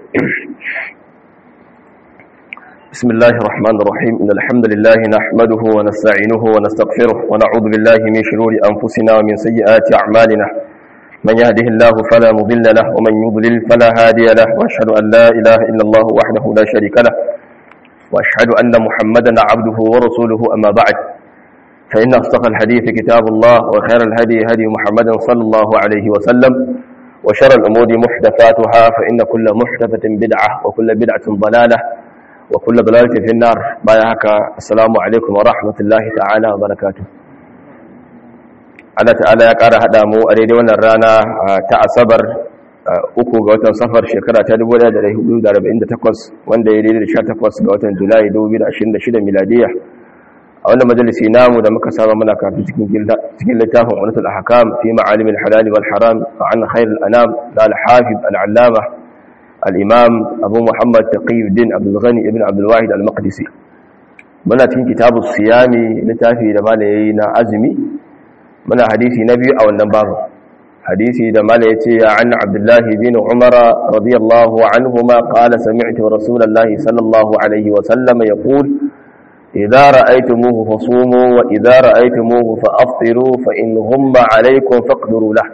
بسم الله الرحمن الرحيم إن الحمد لله نحمده ونستعينه ونستغفره ونعوذ بالله من شرور أنفسنا ومن سيئات أعمالنا من يهده الله فلا مضل له ومن يضلل فلا هادي له وأشهد أن لا إله إلا الله وحده لا شريك له وأشهد أن محمدا عبده ورسوله أما بعد فإن أصدق الحديث كتاب الله وخير الهدي هدي محمد صلى الله عليه وسلم وشر الأمور محدثاتها فإن كل محدثة بدعة وكل بدعة ضلالة وكل ضلالة في النار بايعك السلام عليكم ورحمة الله تعالى وبركاته Allah ta'ala ya ƙara haɗa mu a daidai wannan rana ta asabar 3 ga watan safar shekara ta 1448 wanda ya daidai da 18 ga watan julai 2026 miladiya a wannan majalisi namu da muka saba muna karatu cikin littafin Umdatul Ahkam fi ma'alimil halal wal haram an khairul anam al-hafiz al-allama al-imam Abu Muhammad Taqiyuddin Abdul Ghani ibn Abdul Wahid al-Maqdisi muna cikin kitabus siyami littafi da malayi na azumi muna hadisi na biyu a wannan babu hadisi da malayi yace an Abdullah bin Umar radiyallahu anhuma qala sami'tu rasulallahi sallallahu alaihi wa sallam yaqul إذا رأيتموه فصوموا وإذا رأيتموه فأفطروا فإن غم عليكم فاقدروا له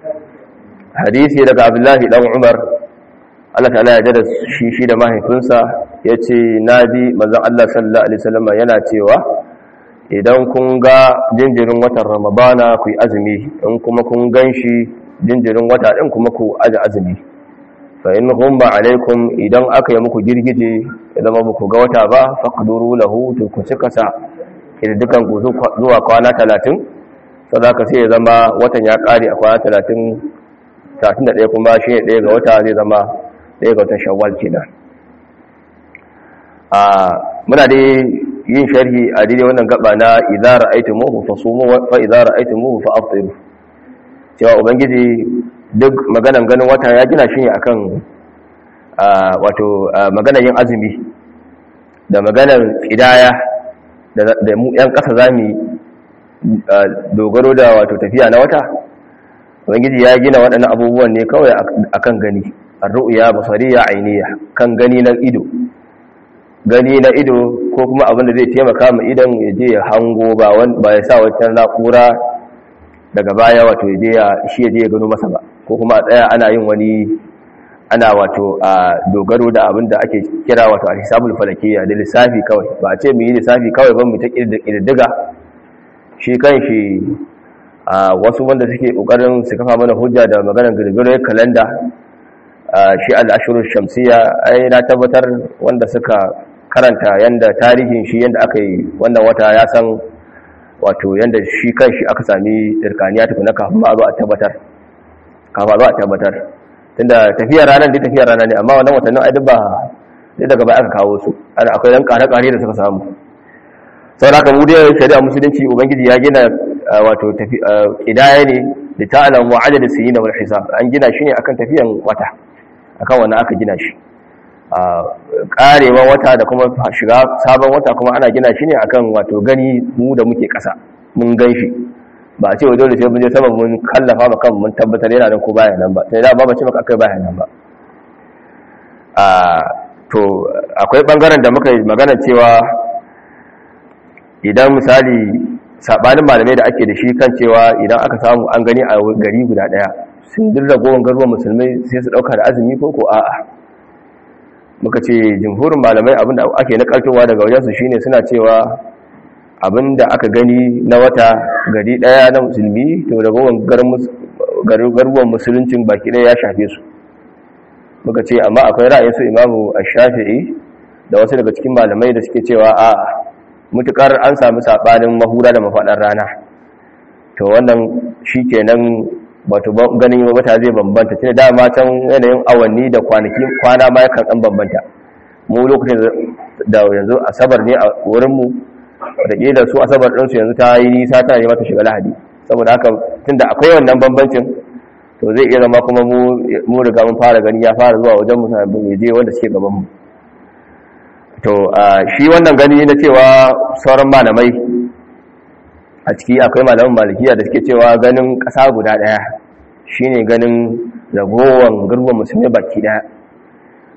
حديثي لك عبد الله بن عمر Allah ta'ala ya jada shi da mahaifinsa yace naji manzon Allah sallallahu alaihi wasallam yana cewa idan kun ga jinjirin watan Ramadana ku yi azumi in kuma kun ganshi jinjirin wata din kuma ku aje azumi fa in ghumma alaikum idan aka yi muku girgije idan ba ku ga wata ba faqduru lahu to ku cika sa idan dukan ku zuwa kwana 30 saboda sai ya zama watan ya kare a kwana 31 kuma shi ne 1 ga wata zai zama 1 ga watan Shawwal kenan muna dai yin sharhi a daidai wannan gaba na idza ra'aytumuhu fasumu fa idza ra'aytumuhu fa afṭiru cewa ubangiji duk maganan ganin wata ya gina shi ne akan wato maganar yin azumi da maganar idaya da mu yan kasa zamu dogaro da wato tafiya na wata ubangiji ya gina waɗannan abubuwan ne kawai akan gani ar-ru'ya basariya ainiya kan gani na ido ko kuma abin da zai taimaka ma idan ya je ya hango ba ya sa wata na'ura daga baya wato ya je ya gano masa ba ko kuma a tsaya ana yin wani ana wato a dogaro da abin da ake kira wato al-hisabul falakiyya da lissafi kawai ba a ce mu yi lissafi kawai ba mu ta kirdiga shi kanshi wasu wanda suke kokarin su kafa mana hujja da maganar girgirar kalanda shi al-ashurul shamsiyya ai na tabbatar wanda suka karanta yanda tarihin shi yanda aka yi wannan wata ya san wato yanda shi kanshi aka sami irkaniya tukuna kafin a zo a tabbatar tunda tafiyar ranar ne amma wannan watannin ai duk daga baya aka kawo su akwai dan kare-kare da suka samu sau da mu dai shari'a musulunci ubangiji ya gina wato kidaya ne da ta'alam wa adad as-sinin wal hisab an gina shi ne akan tafiyan wata akan wannan aka gina shi karewa wata da kuma shiga sabon wata kuma ana gina shi ne akan wato gani mu da muke kasa mun gan shi ba a ce wa dole sai mun je sama mun kallafa maka mun tabbatar yana nan ko baya nan ba sai da ba ce maka akai baya nan ba to akwai bangaren da muka yi magana cewa idan misali sabanin malamai da ake da shi kan cewa idan aka samu an gani a gari guda daya sun dirra gowan garuwan musulmai sai su dauka da azumi ko a'a muka ce jumhurin malamai abinda ake nakaltowa daga wajensu shine suna cewa abinda aka gani na wata gari daya na musulmi to ragowar garuwan musuluncin baki daya ya shafe su muka ce amma akwai ra'ayin su Imamu Ash-Shafi'i da wasu daga cikin malamai da suke cewa a mutukar an samu sabanin mahura da mafadar rana to wannan shikenan wato ganin wata zai bambanta tunda dama can yanayin awanni da kwana ma yakan dan bambanta mu lokacin da yanzu asabar ne a wurin mu da kila su asabar ɗinsu yanzu ta yi nisa ta yi mata shiga lahadi saboda haka tunda akwai wannan bambancin to zai iya zama kuma mu riga mun fara gani ya fara zuwa wajen mu je wanda suke gaban mu to shi wannan gani na cewa sauran malamai a ciki akwai malaman malikiya da suke cewa ganin ƙasa guda ɗaya shine ganin ragowar garuwan musulmi baki ɗaya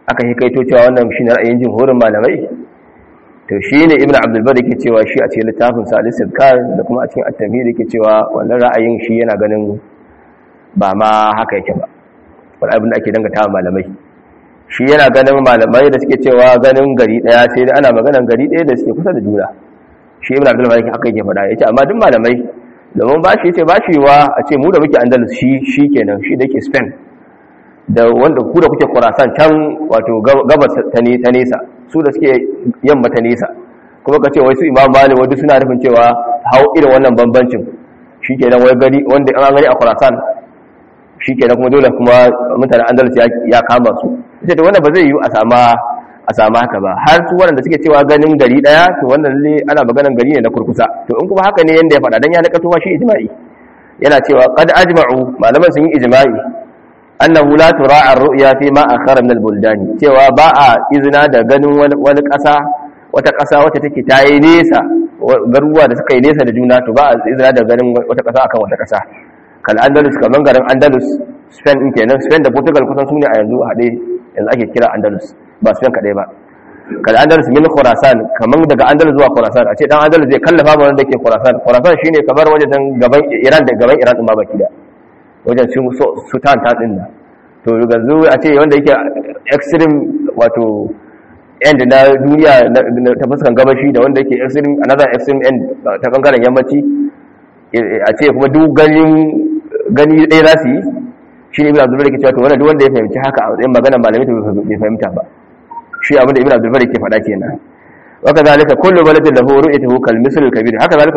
aka hikaito cewa wannan shine ra'ayin jumhurin malamai, to shine ibnu abdul bar yake cewa shi a cikin littafin sa al-istidkar da kuma a cikin at-tamhid yake cewa wannan ra'ayin shi yana ganin ba ma haka yake ba, wani abin da ake dangata malamai. Shi yana ganin malamai da suke cewa ganin gari daya sai dai ana maganan gari daya da suke kusa da juna. Shi ibnu abdul malik haka yake faɗa, yace amma duk malamai domin ba shi yace ba shi wa a ce mu da muke Andalus shi kenan, shi da yake Spain da wanda ku da kuke Khurasan can wato gabas ta nesa, su da suke yamma ta nesa, kuma ka ce wai su Imam Malik wanda suna nufin cewa hau irin wannan bambancin shikenan wai gari wanda an gani a Khurasan shikenan kuma dole kuma mutanen Andalus ya kama su. Sai da wannan ba zai yi a sama haka ba, har su wanda suke cewa ganin gari daya to wannan ne ana maganan gari ne na kurkusa. To in kuma haka ne yanda ya faɗa dan ya nakato ma shi ijma'i, yana cewa qad ajma'u, malaman sun yi ijma'i annahu la tura'a ar-ru'ya fi ma akhara min al-buldan, cewa ba a izina da ganin wani ƙasa, wata ƙasa wacce take tayi nesa, garuwa da suka yi nesa da juna, to ba a izina da ganin wata ƙasa akan wata ƙasa. Kal Andalus, kaman garin Andalus, Spain din kenan, Spain da Portugal kusan sune a yanzu hade yanzu ake kira Andalus, ba Spain kadai ba. Kal Andalus min Khurasan, kaman daga Andalus zuwa Khurasan, a ce dan Andalus zai kallafa ba wanda yake Khurasan. Khurasan shine kamar wajen gaban Iran da gaban Iran din ma baki da wajen sultan ta din nan. To yanzu a ce wanda yake extreme wato end na duniya ta fuskan gabashi da wanda yake extreme another extreme end ta bangaren yammaci, a ce kuma duk gani ɗaya za su yi, shi ne ibn abdulbar ke cewa to wannan duk wanda ya fahimci haka a matsayin magana malamai to bai fahimta ba. Shi abinda ibn abdulbar ke faɗa kenan. Waka zalika kullu baladin lahu ru'yatuhu kal misl al kabir, haka zalika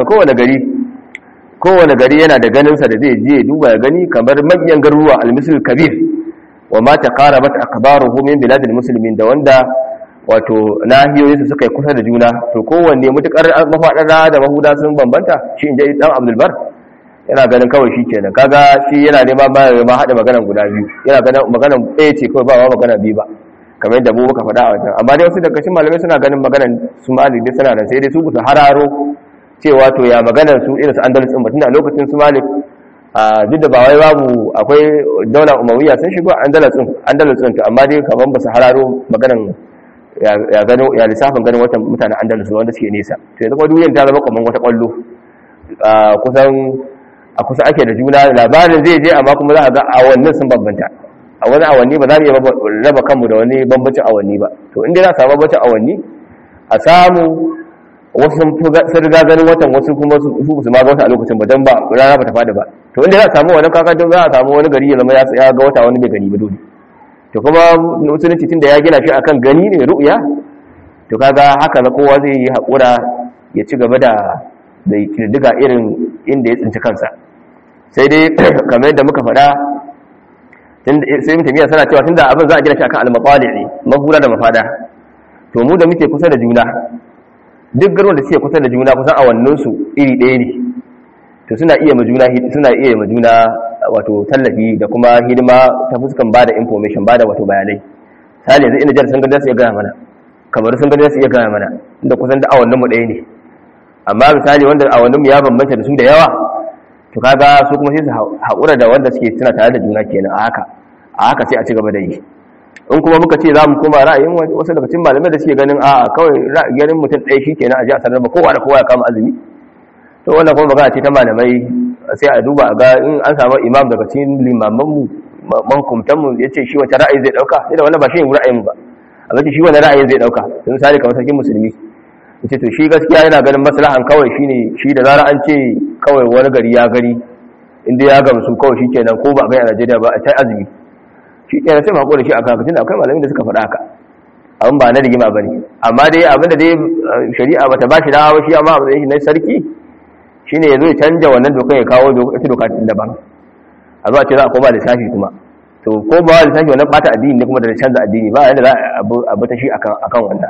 kowane gari yana da ganin sa da zai je duba ya gani kamar manyan garuruwa al misl al kabir, wa ma taqarabat akhbaruhu min bilad al muslimin, da wanda wato nahiyoyinsu suka yi kusa da juna, to kowanne mutukar mafaɗar da mahuda sun bambanta. Shi inda dan abdulbar yana ganin kawai shi kenan, kaga shi yana nema ma haɗa maganan guda biyu, yana ganin maganan ɗaya ce kawai ba ma magana biyu ba, kamar yadda muka faɗa a wajen. Amma dai wasu daga cikin malamai suna ganin maganan su Malik dai suna nan, sai dai su bisa hararo cewa to ya maganan su irin su Andalus din, batun da a lokacin su Malik duk da ba wai babu akwai daula Umayya sun shigo Andalus din, to amma dai kaman ba su hararo maganan ya gano ya lissafin ganin wata mutanen Andalus wanda suke nesa. To yanzu kuma duniyar ta zama kaman wata kwallo, a kusa ake da juna, labarin zai je amma kuma za a ga awannin sun bambanta. A wani awanni ba za mu iya raba kanmu da wani bambancin awanni ba. To inda za a samu bambancin awanni, a samu wasu sun riga ganin watan, wasu kuma su ma ga wata a lokacin ba, don ba rana ba ta fada ba. To inda za a samu wani kakadun, za a samu wani gari ya zama ya ga wata wani bai gani ba dole. To kuma musulunci tun da ya gina shi akan gani ne ru'ya, to kaga haka na kowa zai yi haƙura ya ci gaba da kirdiga irin inda ya tsinci kansa. Sai dai kamar yadda muka faɗa, sai mutane sana cewa tunda abin za a gina shi akan al-maqali ne, mahura da mafada, to mu da muke kusa da juna, duk garuwan da suke kusa da juna kusan awannin su iri ɗaya ne, to suna iya ma juna wato tallafi da kuma hidima ta fuskan bada information, bada wato bayanai. Sai yanzu ina jar sun ga su iya gaya mana, kamar sun ga su iya gaya mana, inda kusan da awannin mu ɗaya ne. Amma misali wanda awannin mu ya bambanta da su da yawa, to kaga su kuma sai su haƙura da wanda suke suna tare da juna kenan. A haka sai a ci gaba da yi. In kuma muka ce za mu koma ra'ayin wasu daga cikin malamai da suke ganin kawai ganin mutum ɗaya shi kenan a ji a sanar ba kowa da kowa ya kama azumi, to wannan kuma magana ce ta malamai. Sai a duba ga in an samu imam daga cikin limamanmu mahukumtanmu ya ce shi wata ra'ayi zai ɗauka, sai da wannan ba shi ne ra'ayin ba, a zaki shi wani ra'ayi zai ɗauka. Sun misali kamar sarkin musulmi ya ce to shi gaskiya yana ganin maslahan kawai shine shi da zara an ce kawai wani gari ya gari inda ya gamsu kawai shi kenan, ko ba a gani a Najeriya ba a ta azumi shi kenan, sai mako da shi a kakacin da akwai malamin da suka faɗa haka. Abin ba na rigima ba ne, amma dai abin da dai shari'a ba ta ba shi dawa ba, shi amma abin da yake na sarki shi ne ya zo ya canja wannan dokan ya kawo ita doka daban, a zuwa ce za a koma lissafi kuma. To ko ba lissafi wannan bata addini ne kuma da canza addini ba, yadda za a bata shi akan wannan.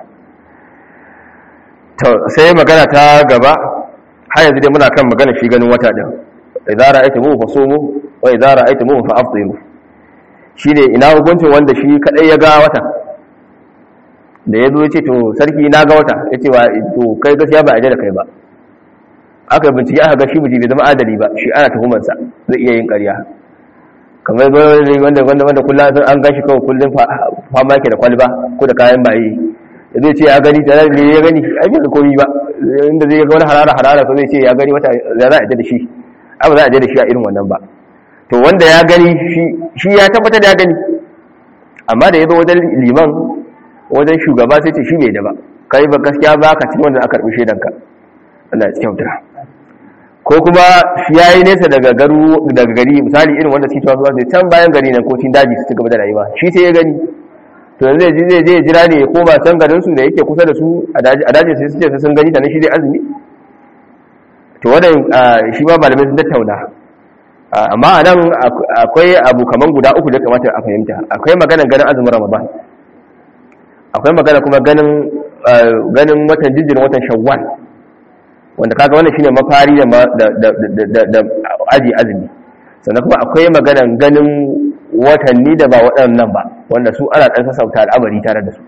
To sai magana ta gaba, har yanzu dai muna kan magana shi ganin wata din. Idza ra'aytumuhu fasumu wa idza ra'aytumuhu fa'afṭiru. Shine ina hukuncin wanda shi kadai ya ga wata, da yazo ya ce to sarki na ga wata, yace ba to kai gaskiya ba a da kai ba. Aka bincike aka ga shi miji bai zama adali ba, shi ana tuhumar sa zai iya yin ƙarya. kamar wanda kullum an gashi kawai kullum fama yake da kwalba ko da kayan baye zai ce ya gani tare da ya gani ai bai koyi ba inda zai ga wani harara ko zai ce ya gani wata za a da shi ba za a je da shi a irin wannan ba. To wanda ya gani shi ya tabbatar da ya gani, amma da ya zo wajen liman wajen shugaba sai ce shi bai da ba, kai ba gaskiya ba ka cikin wanda aka karbi shaidanka Allah ya kyauta. Ko kuma shi yayi nesa daga gari misali irin wanda suke cewa su can bayan gari nan ko cikin daji su gaba da rayuwa, shi sai ya gani to yanzu zai je jira ne ko ba can garin su da yake kusa da su a daji sai su ce sun gani ta ne shi zai azumi. To wannan shi ma malamai sun tattauna, amma a nan akwai abu kaman guda uku da kamata a fahimta. Akwai maganar ganin azumin Ramadan, akwai magana kuma ganin watan jinjirin watan Shawwal, wanda kaga wannan shine mafari da aji azumi. Sannan kuma akwai maganar ganin watanni da ba waɗannan ba, wanda su ana ɗan sassauta al'amari tare da su.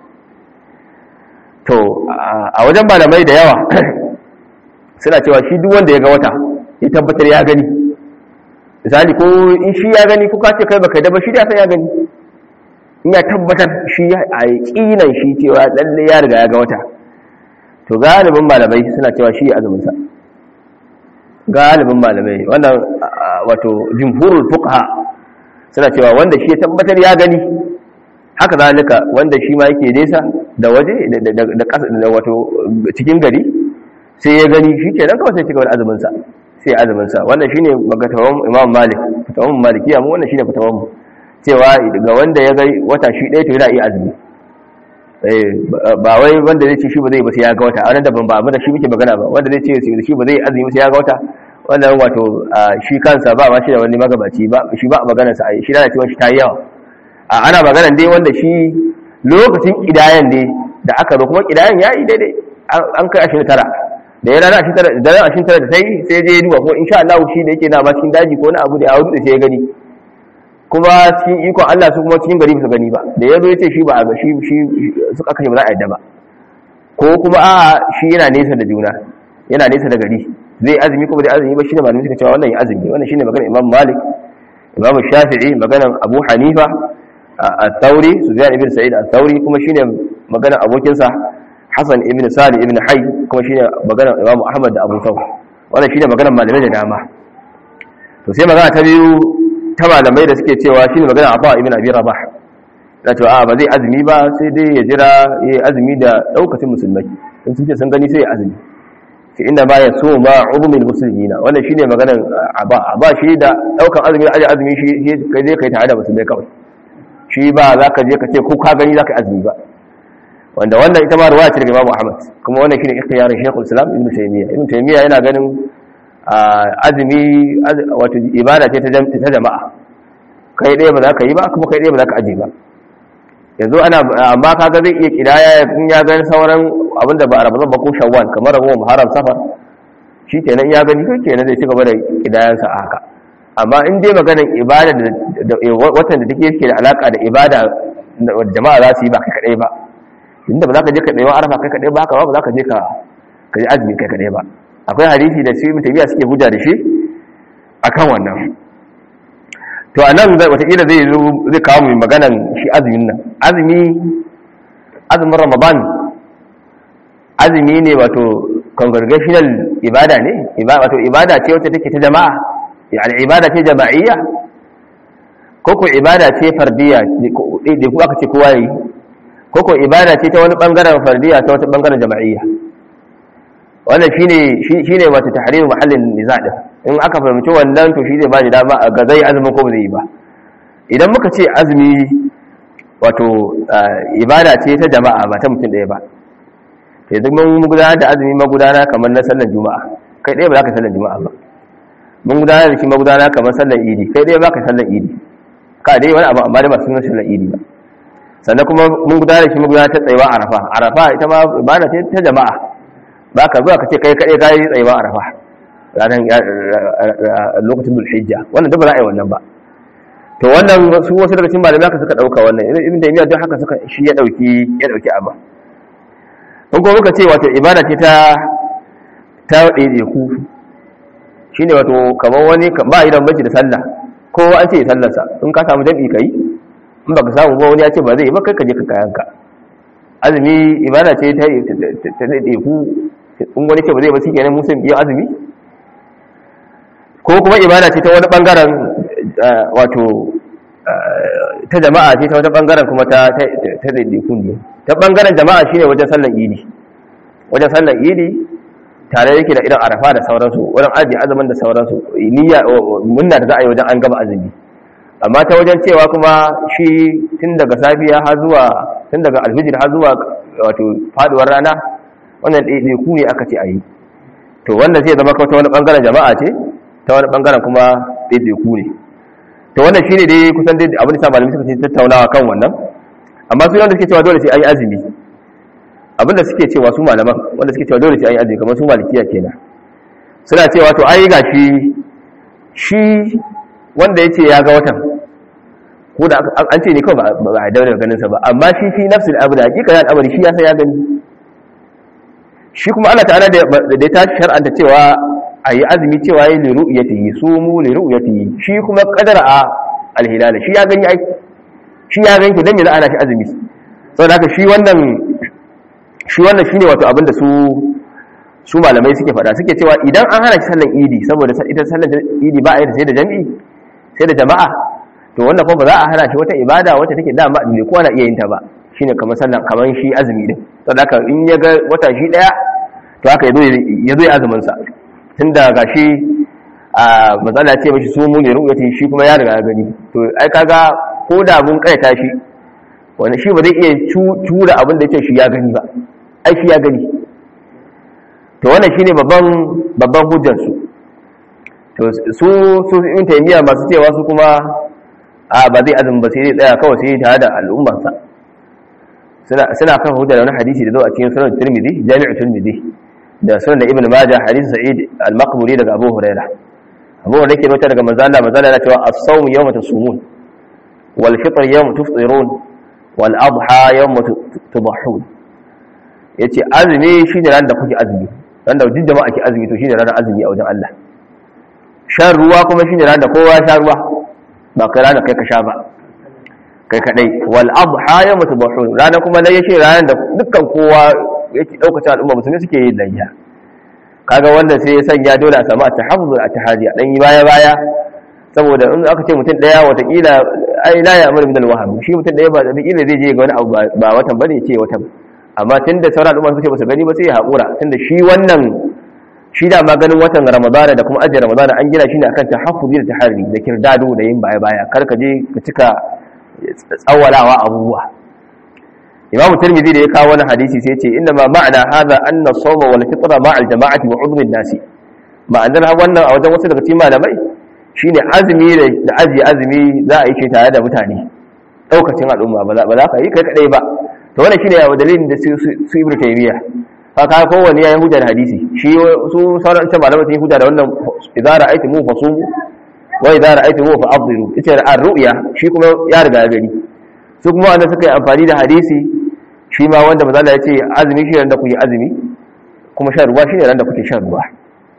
To a wajen malamai da yawa suna cewa shi duk wanda ya ga wata ya tabbatar ya gani, misali ko in shi ya gani kuka ce kai baka da ba shi da san ya gani, in ya tabbatar shi a yaqinan shi cewa lalle ya riga ya ga wata, to galibin malamai suna cewa shi azumin sa. Galibin malamai wannan wato jumhurul fuqaha suna cewa wanda shi ya tabbatar ya gani, haka zalika wanda shi ma yake nesa da waje da wato cikin gari sai ya gani shi kenan kawai sai cigaba da azuminsa sai azuminsa. Wannan shine magatawan Imam Malik, fatawan Malikiya mu wannan shine fatawan mu cewa ga wanda ya ga wata shi ɗaya to yana iya azumi. Ba wai wanda zai ce shi ba zai ba sai ya ga wata, a nan daban ba amma da shi muke magana ba, wanda zai ce shi ba zai azumi sai ya ga wata, wannan wato shi kansa ba ma shi da wani magabaci ba, shi ba maganar sa shi da cewa shi ta yi yawa. Ana maganar dai wanda shi lokacin kidayan dai da aka zo kuma kidayan yayi daidai an kai 29 da ya rana 29 da sai je duba ko insha Allah shi da yake na ma cikin daji ko na abu da ya wuce sai ya gani, kuma cikin ikon Allah su kuma cikin gari su gani ba, da yazo yace shi ba a ga shi suka kashe ba za a yadda ba, ko kuma shi yana nesa da juna, yana nesa da gari zai azumi ko ba zai azumi ba, shine malamin suka cewa wannan ya azumi. Wannan shine maganar Imam Malik, Imam Shafi'i, maganar Abu Hanifa al-Thawri, Sufyan ibn Sa'id al-Thawri, kuma shine maganar abokinsa Hassan ibn Salih ibn Hayy, kuma shine maganar Imam Ahmad da Abu Thawr. Wannan shine maganar malamai da dama. To sai magana ta biyu ta malamai da suke cewa shine maganar Abu ibn Abi Rabah, da cewa ba zai azumi ba sai dai ya jira yayi azumi da daukacin musulmai, in sun ce sun gani sai ya azumi. Sai inda ba ya so ma umumul muslimina, wannan shine maganar Aba shi da daukan azumi da azumi shi kai zai kai tare da musulmai kawai, shi ba za ka je ka ce ko ka gani za ka azumi ba, wanda wannan ita ma ruwaya ce daga Imam Ahmad, kuma wannan shine ikhtiyarin Sheikhul Islam Ibn Taymiyyah. Ibn Taymiyyah yana ganin azumi wato ibada ce ta jama'a, kai ɗaya ba za ka yi ba kuma kai ɗaya ba za ka aje ba. Yanzu amma kaga zai iya kidaya in ya gani sauran abinda ba a Ramadan ba ko Shawwal kamar Ramadan, Muharram, Safar, shi kenan ya gani kai kenan zai ci gaba da kidayansa a haka. Amma in dai maganar ibada da watan da take yake da alaka da ibada da jama'a za su yi ba kai kadai ba, inda ba za ka je ka ɗaya arafa kai kadai ba, haka ba za ka je ka yi azumi kai kadai ba. Akwai hadisi da shi mutabiya suke hujja da shi akan wannan. To anan wataƙila zai kawo mu maganan shi azumin nan. Azumin Ramadan azumi ne wato congregational ibada ne, wato ibada ce wacce take ta jama'a, yani ibada ce jama'iyya ko ko ibada ce fardiyya da ku aka ce kowa yi, ko ko ibada ce ta wani bangaren fardiyya ta wata bangaren jama'iyya. Wannan shine wato tahrir mahallin niza' din. In aka fahimci wannan to shi zai ba ni dama ga zai azumin ko ba zai yi ba. Idan muka ce azumi wato ibada ce ta jama'a ba ta mutum ɗaya ba, yanzu mun gudanar da azumi magudana kamar na sallar juma'a, kai ɗaya ba za ka sallar juma'a ba. Mun gudanar da shi magudana kamar sallar idi, kai ɗaya ba ka sallar idi, ka dai wani abu amma dai ba sunan sallar idi ba. Sannan kuma mun gudanar da shi magudana ta tsayuwa arafa ita ma ibada ce ta jama'a, ba ka zuwa ka ce kai kaɗai ka yi tsayuwa arafa ranar lokacin Dhul-Hijja, wannan duk ba za a yi wannan ba. To wannan su wasu daga cikin malamai haka suka ɗauka wannan, Ibn Taymiyyah don haka suka shi ya ɗauki abba. In kuma muka ce wato ibada ce ta ɗaiɗaiku, shi ne wato kamar wani ba idan banci da sallah kowa an ce sallarsa in ka samu jami'i kai in baka samu ba wani ya ce ba zai yi ba kai ka je ka kayanka. Azumi ibada ce ta daɗe ku in wani ce ba zai ba shi kenan musulmi biyan azumi, ko kuma ibada ce ta wani ɓangaren wato ta jama'a ce ta wata ɓangaren kuma ta daɗe ku ne. Ta ɓangaren jama'a shine wajen sallan idi, wajen sallan idi tare yake da irin arafa da sauransu, wajen ajiye azumin da sauransu, niyya munna da za a yi wajen an gama azumi. Amma ta wajen cewa kuma shi tun daga safiya har zuwa tun daga alfijir har zuwa wato faduwar rana, wannan ɗaiɗaiku ne aka ce a yi. To wannan zai zama kawai ta wani ɓangaren jama'a ce, ta wani ɓangaren kuma ɗaiɗaiku ne. To wannan shi ne dai kusan dai abin da sa malamai suka ce tattaunawa kan wannan. Amma su wanda suke cewa dole sai an yi azumi, abin da suke cewa su malaman wanda suke cewa dole sai an yi azumi kamar su malikiya kenan, suna cewa to ai ga shi wanda ya ce ya ga watan, ko da an ce ne kawai ba a daura ganinsa ba, amma shi nafsul abu da hakika ya al'amari shi ya san ya gani. Shi kuma Allah ta'ala da ya tashi shar'anta cewa a yi azumi cewa ya yi liru'yatihi, sumu liru'yatihi, shi kuma qadara al-hilal shi ya gani ai, shi ya gani, to dan me za a ana shi azumi? Saboda haka shi wannan shine wato abin da su malamai suke faɗa, suke cewa idan an hana shi sallan idi saboda ita sallan idi ba a yi da sai da jami'i sai da jama'a, to wannan kuma ba za a hana shi wata ibada wacce take dama ne kowa na iya yin ta ba, shine kamar sallan kamar shi azumi din. Saboda haka in ya ga wata shi daya to haka ya zo ya azumin sa, tunda gashi a matsala ce mashi su mu ne ru'yati, shi kuma ya riga ya gani. To ai kaga ko da mun kaita shi wanda shi ba zai iya tura abin da yake shi ya gani ba, ai shi ya gani. To wannan shine babban hujjar su. To su in taymiya masu cewa su kuma ba zai azumi ba sai zai tsaya kawai sai tare da al'ummar sa, suna kan hujja da wani hadisi da zo a cikin sunan Tirmidhi, Jami'u Tirmidhi da sunan Ibn Majah, hadisi Sa'id al-Maqburi daga Abu Hurairah. Abu Hurairah yake rawaita daga manzo Allah yana cewa as-sawm yawma tasumun wal fitr yawma tufṭirun wal adha yawma tudhahun. Yace azumi shine ran da kuke azumi, ran da duk jama'a ke azumi to shine ranar azumi a wajen Allah. Shan ruwa kuma shine ran da kowa ya sha ruwa, ba kai ranar kai ka sha ba kai kadai. Wal adha yawma tudhahun, ranar kuma lai yace ranar da dukkan kowa yake daukacin al'umma musulmi suke yin layya. Kaga wanda sai ya sanya dole a samu at-tahaffuz at-tahadi dan yi baya saboda in aka ce mutum daya watakila ai la ya'muru bil wahab, shi mutum daya ba da kila zai je ga wani abu ba watan bane ce watan, amma tunda sauran al'umma suke ba su gani ba sai ya haƙura, tunda shi wannan shi da maganin watan ramadana da kuma ajiyar ramadana an gina shi ne akan tahaffuzi da tahari da kirdado da yin baya kar ka je ka cika tsawalawa abubuwa. Imam Tirmidhi da ya kawo wani hadisi sai ya ce inna ma ma'ana hadha anna as-sawma wal fitra ma'a al-jama'ati wa 'udhri an-nasi. Ma'anar wannan a wajen wasu daga cikin malamai shine azumi da azumi za a yi shi tare da mutane daukacin al'umma, ba za ka yi kai kadai ba. To wannan shine dalilin da su Ibn Taymiyyah haka kowanne yayin hujjar hadisi, shi su sauran ita malamai sun yi hujja da wannan idza ra'aytumu fasumu wa idza ra'aytumu fa'dhiru, ita ar-ru'ya shi kuma ya riga ya gani. Su kuma wanda suka yi amfani da hadisi shi ma wanda manzo Allah ya ce azumi shi ran da kuke azumi kuma shan ruwa shine ran da kuke shan ruwa.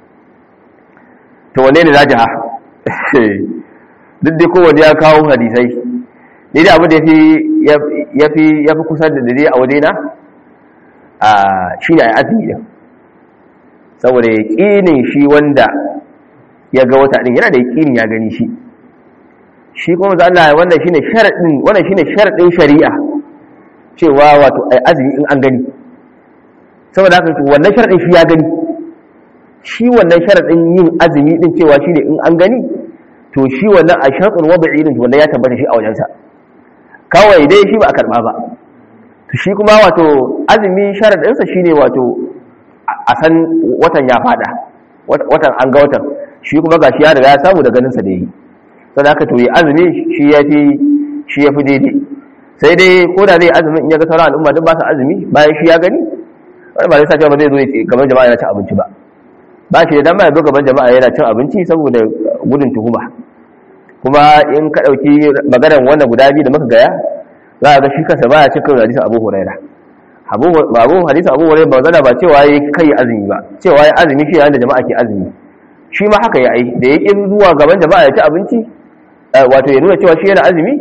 To wanne ne rajiha? Duk dai kowanne ya kawo hadisai. Ni da abu da yafi kusa da dare a wajena shi ne azumi din, saboda yaqinin shi wanda ya ga wata din yana da yaqinin ya gani shi kuma manzo Allah wannan shine sharadin shari'a cewa wato ai azumi in an gani. Saboda haka wannan sharadin shi ya gani, shi wannan sharadin yin azumi din cewa shine in an gani, to shi wannan a shartul wad'i din wanda ya tabbata shi a wajensa, kawai dai shi ba a karba ba. To shi kuma wato azumi sharadin sa shine wato a san watan ya fada, watan an ga watan, shi kuma gashi ya riga ya samu da ganin sa da yi. Saboda haka to yi azumi shi yafi daidai. Sai dai ko da zai azumi in ya ga sauran al'umma duk ba su azumi bayan shi ya gani, wani ba zai sa cewa ba zai zo gaban jama'a yana cin abinci ba shi da dama ya zo gaban jama'a yana cin abinci saboda gudun tuhuma. Kuma in ka dauki maganar wannan guda biyu da muka gaya, za a ga shi kansa baya cikin hadisin Abu Hurairah. Hadisin Abu Hurairah ba zana ba cewa yayi kai azumi ba, cewa yayi azumi shi yayin da jama'a ke azumi. Shi ma haka ya yi da yake zuwa gaban jama'a ya ci abinci, wato ya nuna cewa shi yana azumi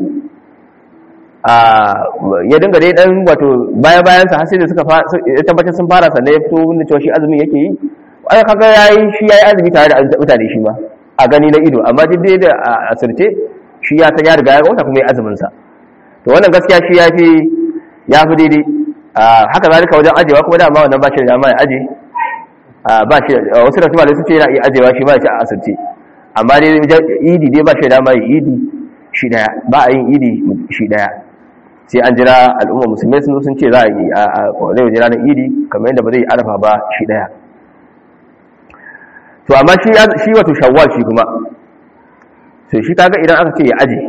ya dinga dai dan wato bayansa har sai da suka tabbatar sun fara sannan ya fito wanda cewa shi azumin yake yi ai kaga yayi azumi tare da mutane shi ma a gani na ido amma duk da asirce shi ya san ya riga ya ga wata kuma ya azumin sa to wannan gaskiya shi ya fi daidai haka zalika wajen ajewa kuma dama wannan ba shi da dama ya aje ba shi wasu da sun ce yana iya ajewa shi ba ya ci a asirce amma dai idi dai ba shi da dama ya idi shi daya ba a yin idi shi daya sai an jira al'umma musulmai sun ce za a yi a zai wajen ranar idi kamar yadda ba zai arafa ba shi daya to amma shi wato shawwal shi kuma sai shi kaga idan aka ce ya aje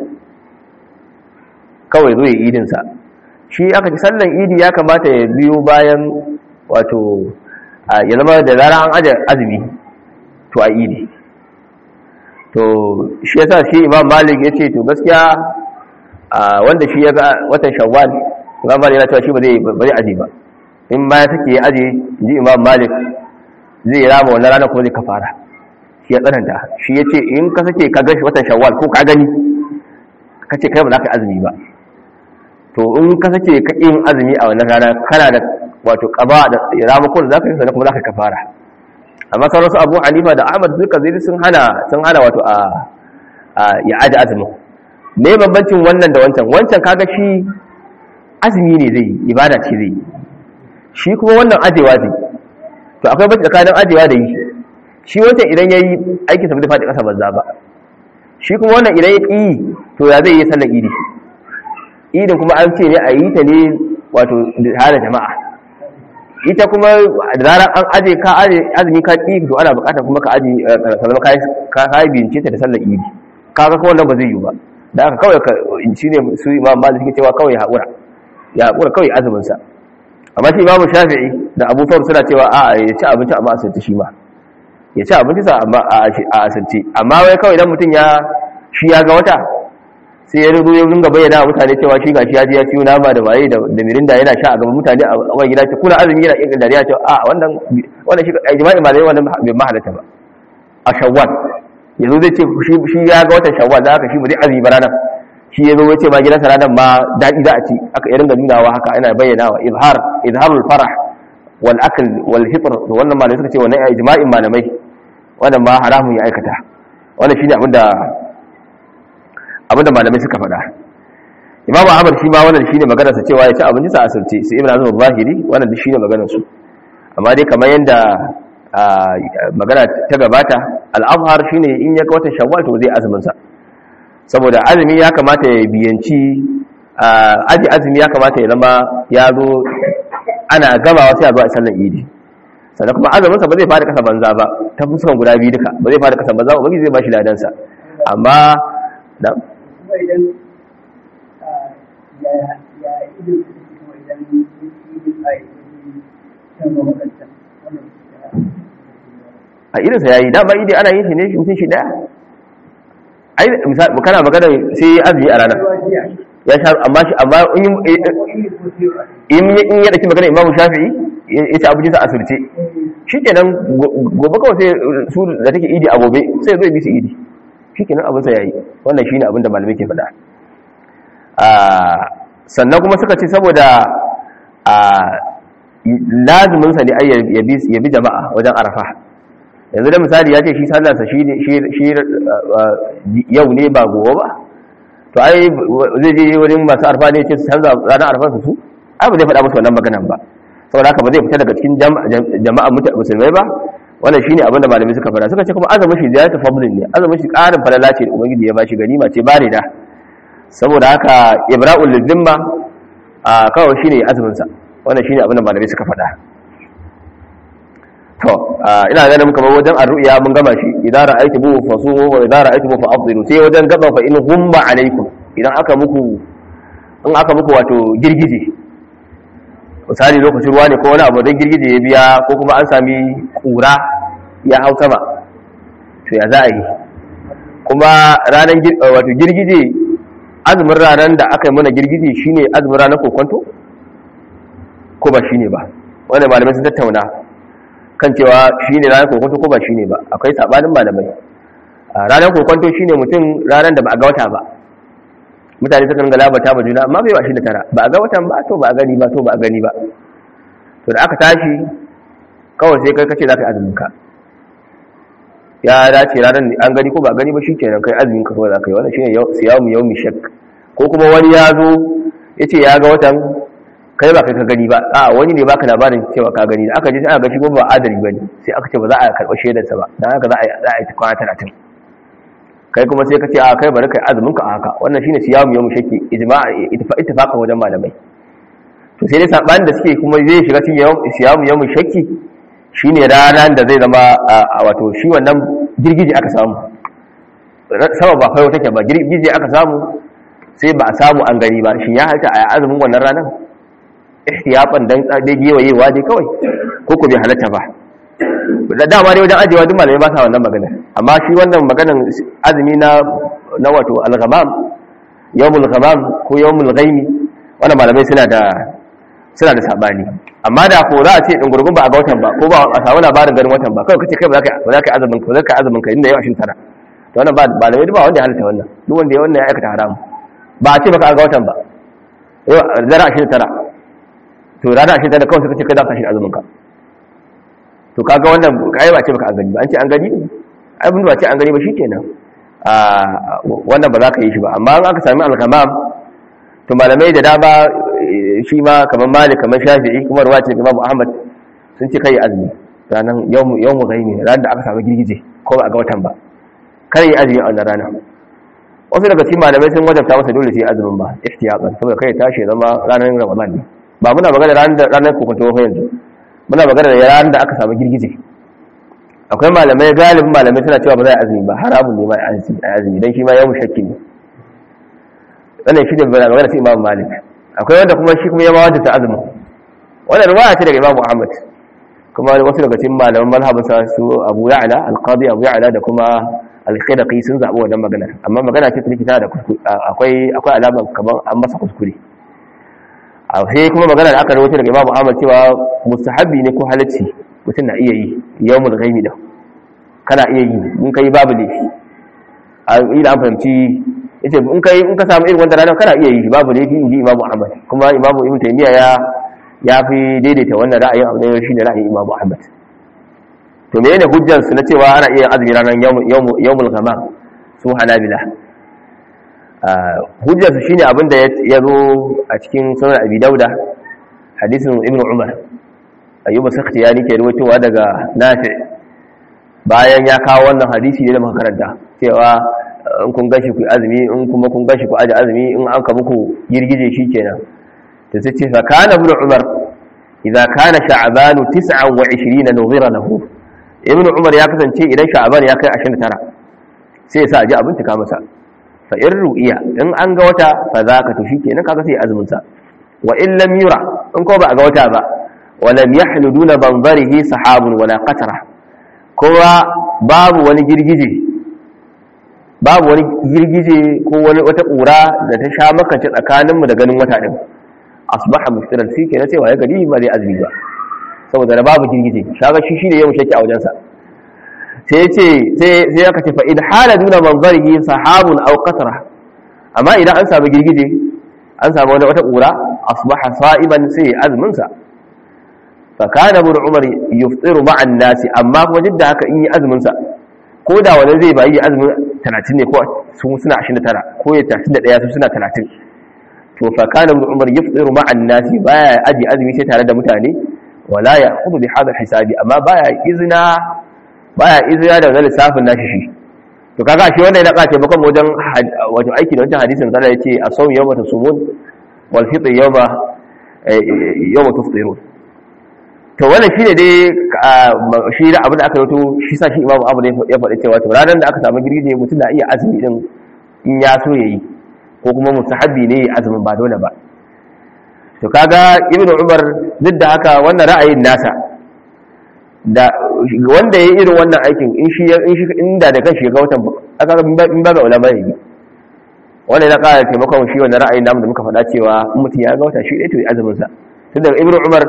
kawai zo ya idinsa shi aka ci sallan idi ya kamata ya biyo bayan wato ya zama da zara an aje azumi to a idi to shi yasa shi imam malik ya ce to gaskiya wanda shi ya ga watan shawwal imam malik yana cewa shi ba zai aje ba in ma ya take ya aje ji imam malik zai rama wannan ranar kuma zai kafara shi ya tsananta shi ya ce in ka sake ka gashi watan shawwal ko ka gani ka ce kai ba za ka azumi ba to in ka sake ka yin azumi a wannan rana kana da wato qaba da ramakon da za ka yi sannan kuma za ka kafara amma sauransu abu hanifa da ahmad duka zai sun hana wato ya aje azumin me bambancin wannan da wancan kaga shi azumi ne zai ibada ce zai shi kuma wannan ajewa zai to akwai bace tsakanin ajewa da yi shi wancan idan yayi aikin sa bai faɗi ƙasa banza ba shi kuma wannan idan ya ƙi to ya zai yi sallar idi idin kuma an ce ne a yi ta ne wato da jama'a ita kuma da zarar an aje azumi ka ƙi to ana buƙatar kuma ka aje salama ka bince ta da sallar idi kaga ko wannan ba zai yi ba da aka kawai shi ne su imam malik suke cewa kawai ya haƙura kawai azumin sa amma shi imamu shafi'i da abu thawr suna cewa a ya ci abinci amma asirci shi ma ya ci abinci sa amma a asirci amma wai kawai idan mutum ya ga wata sai ya rubu ya dinga bayyana wa mutane cewa shi gashi ya je ya ciyo nama da waye da mirinda yana sha a gaban mutane a wani gida ce kuna azumi yana kin dariya cewa a wannan shi ijma'i ma dai wannan bai mahalata ba a shawwal yanzu zai ce shi ya ga watan shawwal da haka shi ba zai azumi ba ranar shi ya zo ya ce ma gidansa ranar ma daɗi za a ci aka irin ga nunawa haka ana bayyana wa izharul farah wal akl wal fitr wannan malamai suka ce wannan ijma'in malamai wannan ma haramun ya aikata wannan shine abinda malamai suka faɗa imam ahmad shi ma wannan shine maganar sa cewa ya ci abinci sa asirce sai ibn azum zahiri wannan shine maganar su amma dai kamar yanda magana ta gabata al-azhar shine in ya ga watan shawwal to zai azumin sa saboda azumi ya kamata ya biyanci azumi ya kamata ya zama ya zo ana gamawa sai a zo a sallar idi sannan kuma azuminsa ba zai fara kasa banza ba ta fuskan guda biyu duka ba zai fara kasa banza ba zai ba shi ladansa amma da a irinsa ya yi dama idi ana yin shi ne mutum shi daya ai misali kana magana sai azumi a ranar ya sha amma in ya daki magana imamu shafi'i ya ci abinci sa asirce shikenan gobe kawai sai su da take idi a gobe sai zai bi su idi shikenan abin sa yayi wannan shine abin da malamai ke faɗa sannan kuma suka ce saboda lazimin sa ne ya bi jama'a wajen arafa yanzu da misali ya ce shi sallarsa shi yau ne ba gobe ba to ai zai je wurin masu arfa ne ce su canza ranar arfa su ai ba zai faɗa musu wannan maganan ba saboda haka ba zai fita daga cikin jama'a musulmai ba wannan shine abin da malamai suka faɗa suka ce kuma azumin shi ziyaratu fadlin ne azumin shi ƙarin falala ce da ubangiji ya bashi ganima ce bare da saboda haka ibra'ul lidhimma kawai shine azumin sa wannan shine abin da malamai suka faɗa to ina ganin kamar wajen ar-ru'ya mun gama shi idan ra'aytumu fasumu wa idan ra'aytumu fa'dhiru sai wajen gaban fa in humma alaikum idan aka muku wato girgije misali lokacin ruwa ne ko wani abu don girgije ya biya ko kuma an sami kura ya hau sama to ya za a yi kuma ranar wato girgije azumin ranar da aka yi mana girgije shine azumin ranar kokonto ko ba shine ba wanda malamai sun tattauna kan cewa shine ranar kokonto ko ba shine ba akwai sabanin malamai ranar kokonto shine mutum ranar da ba a ga wata ba, mutane suka ringa labata ba juna amma bai wa 29 ba a ga watan ba, to ba a gani ba, to ba a gani ba, to da aka tashi kawai sai kai kace za ka yi azumin ka, ya dace ranar an gani ko ba a gani ba shikenan kai azumin ka kawai za ka yi. Wannan shine siyamu yawmi shak. Ko kuma wani ya zo ya ce ya ga watan kai ba kai ka gani ba, a wani ne baka labarin cewa ka gani, da aka je sai aka ga shi ba adali bane, sai aka ce ba za a karɓa shaidarsa ba, dan haka za a yi kwana 30. kai kuma sai ka ce a kai bari kai azumin ka haka. Wannan shine siyamu yawm shakki ijma'a ittifaqan wajen malamai. To sai dai sabanin da suke kuma zai shiga cikin siyamu yawm shakki shine ranar da zai zama wato shi wannan girgije aka samu, sama ba kai take ba, girgije aka samu sai ba a samu an gani ba, shin ya halta a azumin wannan ranar ihtiyatan dan dai giwayewa dai kawai ko ko bai halatta ba. Da dama dai wajen ajewa duk malamai ba sa wannan magana, amma shi wannan maganan azumi na wato al-ghamam, yawmul ghamam ko yawmul ghaimi, wannan malamai suna da sabani. Amma da ko za a ce din gurgun ba a ga watan ba, ko ba a samu labarin garin watan ba, kawai kace kai ba za ka azumin ka, za ka azumin ka inda yau 29, to wannan ba malamai duk ba wanda ya halatta wannan, duk wanda ya wannan ya aikata haramu. Ba a ce baka ga watan ba yau zara 29, to rana 29 kawai sai kace kai za ka shi azumin ka, to kaga wannan kai ba ce baka an gani ba, an ce an gani ai mun ba ce an gani ba shikenan, wannan ba za ka yi shi ba. Amma an aka sami al-ghamam to malamai da dama shi ma kamar Malik kamar Shafi'i kuma ruwa ce Imam Ahmad sun ce kai azumi ranan yawmu ghaimi, ranar da aka samu girgije ko ba a ga watan ba, kar yi azumi a wannan rana. Wasu daga cikin malamai sun wajabta masa dole sai azumin ba ihtiyatan, saboda kai tashi zama ranar Ramadan ne. Ba muna magana ranar kokonto ba yanzu, muna magana da ranar da aka samu girgije. Akwai malamai, galibin malamai suna cewa ba za a azumi ba, haramun ne ma a azumi dan shi ma yawmu shakki ne. Wannan shi da magana sai Imam Malik. Akwai wanda kuma shi kuma ya ma wajabta azumin, wannan riwaya ce daga Imam Ahmad, kuma wasu daga cikin malaman mazhabin sa su Abu Ya'la al-Qadi Abu Ya'la da kuma al-Qidaqi sun zabi wannan magana, amma magana ce take da kuskure, akwai alama kaman an masa kuskure. Sai kuma magana da aka rawaito daga Imam Ahmad cewa mustahabbi ne ko halacci mutum na iya yi yawmul ghaimi da kana iya yi in kai babu laifi. Ina an fahimci yace in ka samu irin wannan ranar kana iya yi babu laifi, inji Imam Ahmad. Kuma Imam Ibn Taymiyyah ya fi daidaita wannan ra'ayin abu ne shi ne ra'ayin Imam Ahmad. To menene hujjar su na cewa ana iya azumi ranar yawmul ghamam su Hanabila? Hujjar su shine abinda ya zo a cikin sunan Abi Dauda, hadisin Ibn Umar. Ayyub as-Sakhtiyani ke rawaitowa daga Nafi' bayan ya kawo wannan hadisi ne da muka karanta cewa in kun gashi ku azumi, in kuma kun gashi ku aje azumi, in an ka muku girgije shikenan. To sai ce fa kana Ibn Umar idza kana sha'ban 29 nuzira lahu. Ibn Umar ya kasance idan sha'ban ya kai 29 sai ya sa aje abin tuka masa. Fa in ru'iya in an ga wata fa zaka to shikenan kaga sai azumin sa. Wa in lam yura in ko ba a ga wata ba, wa lam yahlu duna banzarihi sahabun wala qatra, kowa babu wani girgije ko wata ƙura da ta sha makance tsakaninmu da ganin wata ɗin, asbaha muftiran sai kenan cewa ya gari ba zai azumi ba saboda da babu girgije. Shaga shi ne yau shakki a wajensa. Sai aka ce fa in hala duna manzarihi sahabun aw qatra, amma idan an samu girgije an samu wata ƙura asbaha sa'iban sai azumin sa. Fa kana ibn Umar yuftiru ma'a an-nasi, amma kuma jidda haka in yi azumin sa ko da wani zai bayi azumin 30 ne ko su suna 29 ko ya 31 su suna 30, to fa kana ibn Umar yuftiru ma'a an-nasi, baya aji azumi sai tare da mutane, wala ya'khudhu bi hadha al-hisabi, amma baya izina da wannan lissafin nashi shi. To kaga shi wanda ya kace bakan wajen aiki da wannan hadisin zalla yace asawm yawma tasumun wal fitr yawma tufṭirun. To wannan shine dai shi da abin da aka rawaito, shi sa shi Imam Abu ya faɗi cewa to ranar da aka samu girgije mutum na iya azumi din in ya so yayi, ko kuma mustahabbi ne azumin ba dole ba. To kaga Ibn Umar duk da haka wannan ra'ayin nasa da wanda yayi irin wannan aikin inda da kanshi ga watan aka in ba ga ulama yayi, wanda ya ƙara taimakon shi wannan ra'ayin namu da muka faɗa cewa mutum ya ga wata shi to azumin sa. Tunda Ibn Umar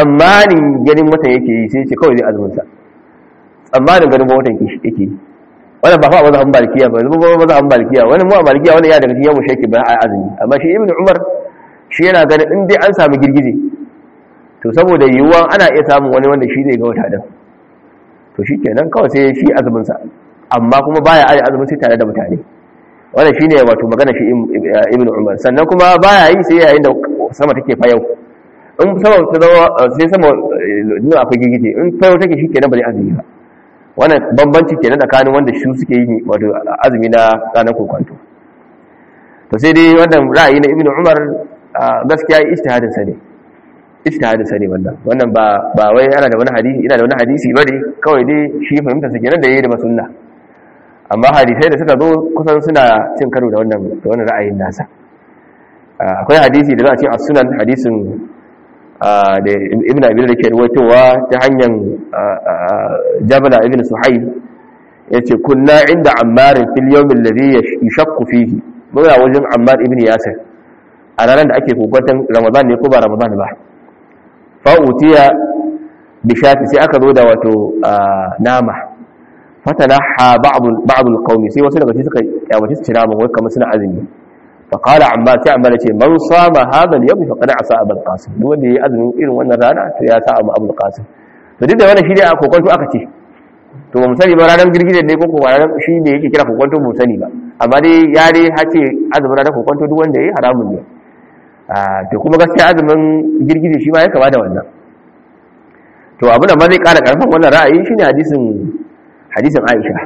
tsammanin ganin watan yake yi sai ce kawai zai azumin sa, tsammanin ganin watan yake yi. wannan ba fa mazhabin malikiya ba yanzu ba mazhabin malikiya wani mu a malikiya wani ya daga cikin yamu shaki ba azumi amma shi ibnu umar shi yana ganin in dai an samu girgije to saboda yiwuwan ana iya samun wani wanda shi zai ga wata din to shikenan kawai sai shi azumin sa amma kuma baya aje azumin sai tare da mutane wannan shine wato magana shi ibnu umar sannan kuma baya yi sai yayin da sama take fa yau in sama ta zama sai sama nuna akwai girgije in fa yau take shikenan ba zai azumi ba wannan bambanci kenan tsakanin wanda shi suke yi wato azumi na ranar kokonto to sai dai wannan ra'ayi na ibnu umar gaskiya ijtihadin sa ne wannan ba wai ana da wani hadisi ina da wani hadisi bane kawai dai shi fahimta sa kenan da yayi da sunna amma hadisai da suka zo kusan suna cin karo da wannan ra'ayin nasa akwai hadisi da za a ce as-sunan hadisin da ibn abi da ke ruwaitowa ta hanyar jabala ibn suhaib yace kunna inda ammar fil yawm alladhi yashakku fihi muna wajen ammar ibn yasir a ranar da ake kokonton ramadan ne ko ba ramadan ba fa utiya bi shati sai aka zo da wato nama fatanaha ba'd al-qawmi sai wasu daga cikin suka yawace su nama wai kamar suna azumi فقال عمار تعمل شيء من صام هذا اليوم فقد عصى ابو القاسم duk wanda yayi azumin irin wannan rana to ya sa abu al-qasim to duk da wannan shi dai a kokonto aka ce to ba mu sani ba ranar girgije ne ko ranar shi ne yake kira kokonto mu sani ba amma dai ya dai hace azumin ranar kokonto duk wanda yayi haramun ne to kuma gaskiya azumin girgije shi ma ya kama da wannan to abin da ma zai kara karfin wannan ra'ayi shine hadisin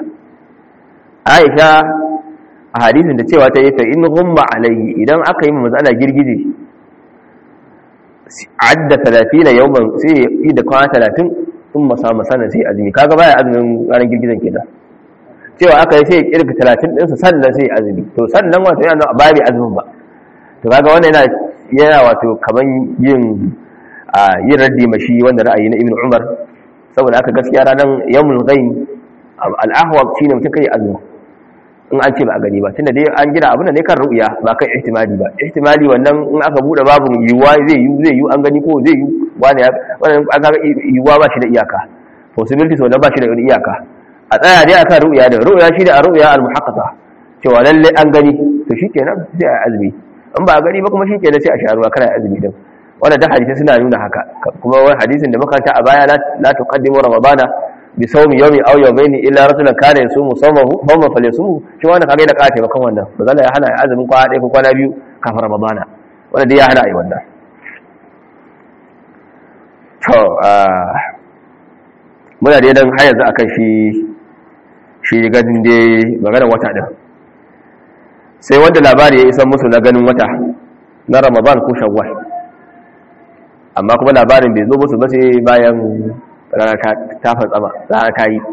Aisha a hadisin da cewa ta yi fa in ghumma alayhi idan aka yi matsala girgije adda 30 yawman sai yi da kwana 30 in masa masana sai azumi kaga baya azumin ranar girgijen kenan cewa aka yi sai ya kirga 30 din sa sannan sai azumi to sannan wato yana ba bai azumin ba to kaga wannan yana wato kaman yin raddi mashi wanda ra'ayi na Ibn Umar saboda aka gaskiya ranar yawmul ghaib al-ahwab shine mutum kai azumi in an ce ba a gani ba tunda dai an gina abin da ne kan ru'ya ba kan ihtimali ba ihtimali wannan in aka bude babu yiwuwa zai yi an gani ko zai yi wannan aka yiwuwa ba shi da iyaka possibility so da ba shi da iyaka a tsaya dai akan ru'ya da ru'ya shi da a ru'ya al-muhaqqaqa cewa lalle an gani to shikenan sai a azumi in ba a gani ba kuma shikenan sai a sha ruwa kana azumi din wannan da hadisi suna nuna haka kuma wani hadisin da muka ta a baya la tuqaddimu ramadana bi sawmi yawmi aw yawmayni illa rajulan kana yasumu sawmahu fama falyasumhu shi wannan kage da kace bakan wannan ba zalla ya hana azumin kwana ɗaya ko kwana biyu kafin ramadana wannan dai ya hana ai wannan to muna da dan har yanzu akan shi gadin dai maganar wata din sai wanda labari ya isa musu na ganin wata na ramadan ko shawwal amma kuma labarin bai zo musu ba sai bayan rana ta fatsama rana ta yi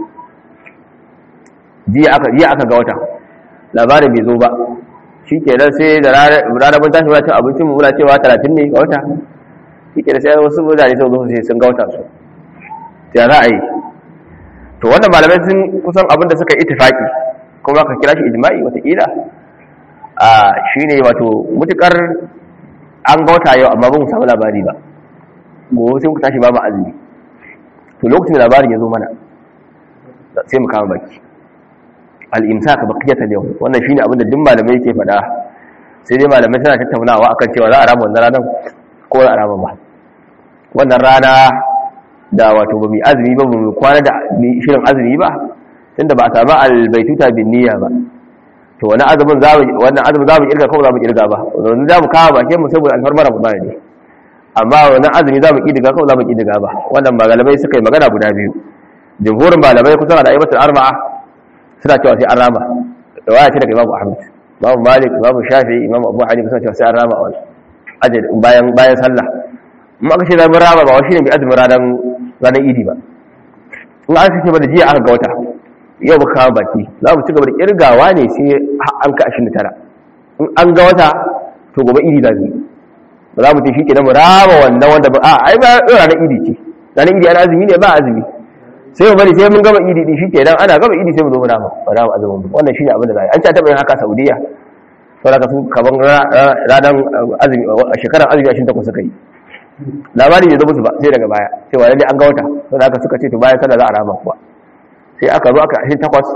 jiya aka ga wata labarin bai zo ba shi ke nan sai da ranar tashi wata cin abincin muna cewa 30 ne ga wata shi ke da sai wasu mutane sun zo sai sun ga wata su ya za a yi to wannan malamai sun kusan abin da suka itifaki kuma ka kira shi ijma'i watakila shi ne wato mutukar an ga wata yau amma ba mu samu labari ba gobe sai muka tashi babu azumi to lokacin da labarin ya zo mana sai mu kama baki al-imsak baqiyatan yau wannan shine abin da duk malamai yake faɗa sai dai malamai suna tattaunawa akan cewa za a rama wannan ranar ko za a rama ba wannan rana da wato ba mu azumi ba mu kwana da shirin azumi ba tunda ba a samu al-baituta bin niyya ba to wannan azumin za mu kirga ko za mu kirga ba wannan za mu kama bakin mu saboda alfarmar Ramadan ne amma wannan azumi za mu kidiga ko za mu kidiga ba wannan malamai suka yi magana guda biyu jumhurin malamai kusan da aibatul arba'a suna cewa sai an rama riwaya ce daga Imam Ahmad Imam Malik Imam Shafi'i Imam Abu Hanifa suna cewa sai an rama wannan ajal bayan sallah amma aka ce za mu rama ba shi ne mai azumin ranar idi ba in an ce ba da jiya aka ga wata yau ba kawo baki za mu ci gaba da kirgawa ne sai an ka 29 in an ga wata to gobe idi da zai ba za mu ce shi ke na mu rama wannan wanda ba ai ba ranar idi ce ranar idi ana azumi ne ba azumi sai mu bari sai mun gama idi din shi ke nan ana gama idi sai mu zo mu rama azumin wannan shi ne abin da za a yi an ta taɓa yin haka Saudiya saboda ka su kaban ranar azumi a shekarar azumi 28 suka yi labari bai zo musu ba sai daga baya cewa lalle an ga wata saboda haka suka ce to bayan sallah za a rama kuwa sai aka zo aka 28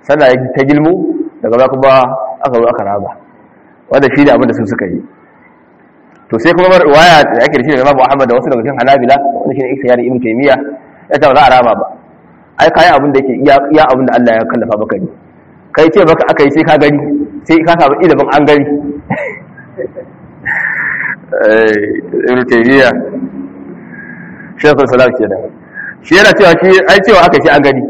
sallah ta gilmo daga ba kuma aka zo aka raba wanda shi da abin da su suka yi. to sai kuma riwaya da ake da shi da Imam Ahmad da wasu daga cikin Hanabila wanda shi ne ikhtiyari Ibn Taymiyyah ya ta ba za a rama ba, ai kai abin da yake iya abin da Allah ya kallafa baka ne, kai ce baka aka yi sai ka gani, sai ka samu ilimin an gani. Ibn Taymiyyah Shaykhul Islam kenan, shi yana cewa shi ai cewa aka ce an gani.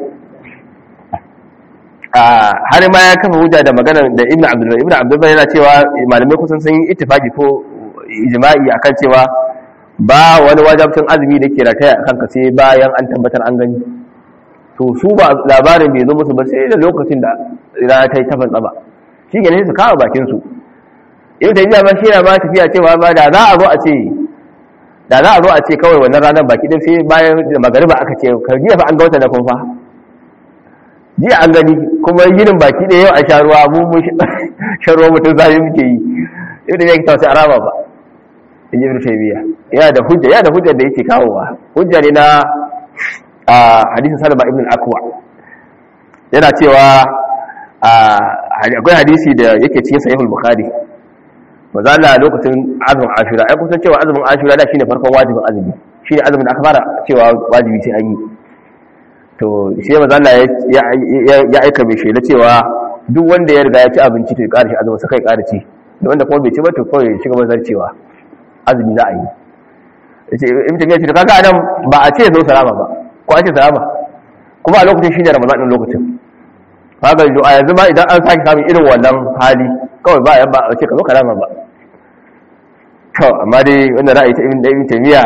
Har ma ya kafa hujja da magana da Ibn Abdul yana cewa malamai kusan sun yi ittifaki ko ijma'i akan cewa ba wani wajibcin azumi da ke rataya akan ka sai bayan an tabbatar an gani. To su ba labarin bai zo musu ba sai da lokacin da rana ta yi ta fantsama, shi ne sai su kawo bakin su. Ibn Taymiyyah ma shi yana ma tafiya cewa ba da za a zo a ce kawai wannan ranar baki din sai bayan magariba aka ce ka jiya fa an ga wata da kun fa jiya an gani kuma yinin baki ɗaya yau a sha ruwa mun shan ruwa mutum zafi muke yi. Ibn Taymiyyah ta sai araba ba. Ibn Taymiyyah ya da hujja da yake kawowa, hujja ne na hadisin Salama ibn al-Akwa. Yana cewa akwai hadisi da yake cikin Sahihul Bukhari. Maza Allah lokacin azumin Ashura, ai kusan cewa azumin Ashura da shine farkon wajibin azumi. Shine azumin da aka fara cewa wajibi sai an yi. To sai maza Allah ya aika mai shela cewa duk wanda ya riga ya ci abinci to ya ƙara shi azumin sa kai ƙara ci. Da wanda kuma bai ci ba to kawai ya shiga zarcewa azumi za a yi. Yace in tafiya ce kaga adam ba a ce zo salama ba, ko a ce salama kuma a lokacin shine Ramadan din lokacin. Kaga a yanzu ma idan an saki samun irin wannan hali kawai ba a ce ka zo kalama ba. To amma dai wanda ra'ayi ta Ibn Taymiyyah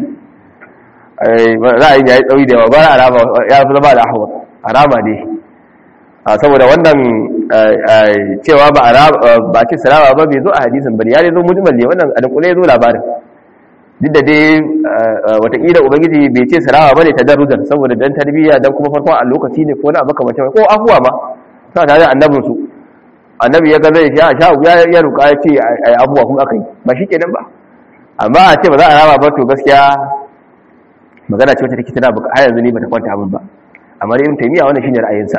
ra'ayin yayi tsauri da yawa, ba arama ya fi zama da ahwa arama dai. Saboda wannan cewa ba ce salama ba bai zo a hadisin bane, ya zo mujmal ne, wannan alƙulai zo labarin. Duk da dai watakila ubangiji bai ce salama bane tadarrujan saboda dan tarbiyya dan kuma farko a lokaci ne ko na baka mace ko afuwa ma sa tare da annabin su, annabi ya ga zai sha ya ruka ya ce ai abuwa kuma akai ba shikenan ba. Amma a ce ba za a rama ba to gaskiya magana ce wacce take tana har yanzu ne bata kwanta abin ba. Amma Ibn Taymiyyah wannan shine ra'ayinsa.